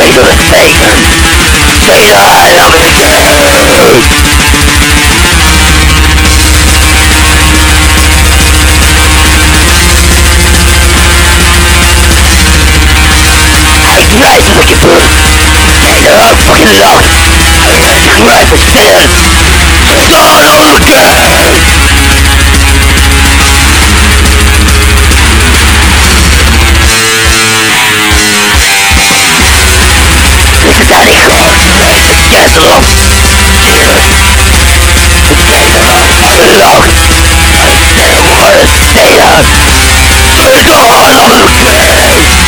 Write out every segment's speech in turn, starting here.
to the Satan. Say I love it again. Nice looking food. And they're fucking love. I cry for sin. It's all over again. This is how they call it. Yes, love. It's like the fucking love. I said what a Satan. It's all over again.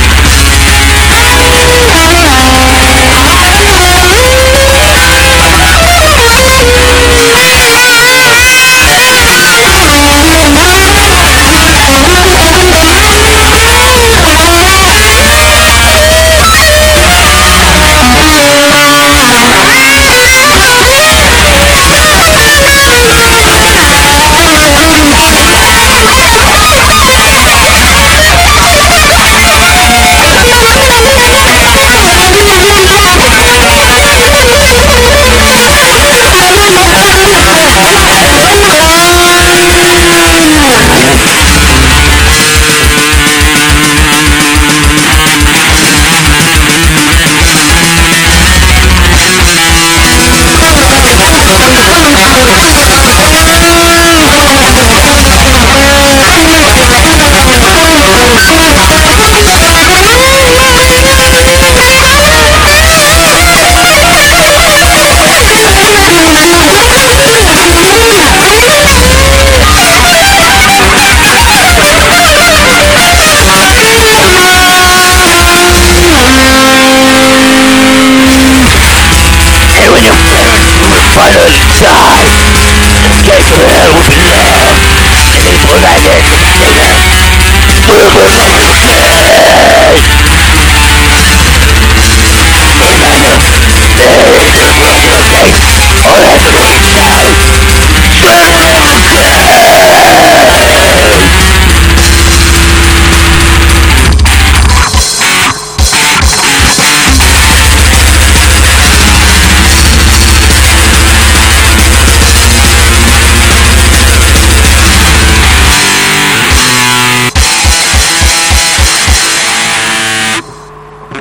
Finally die. Escape from hell with your land. And they put that in the Satan.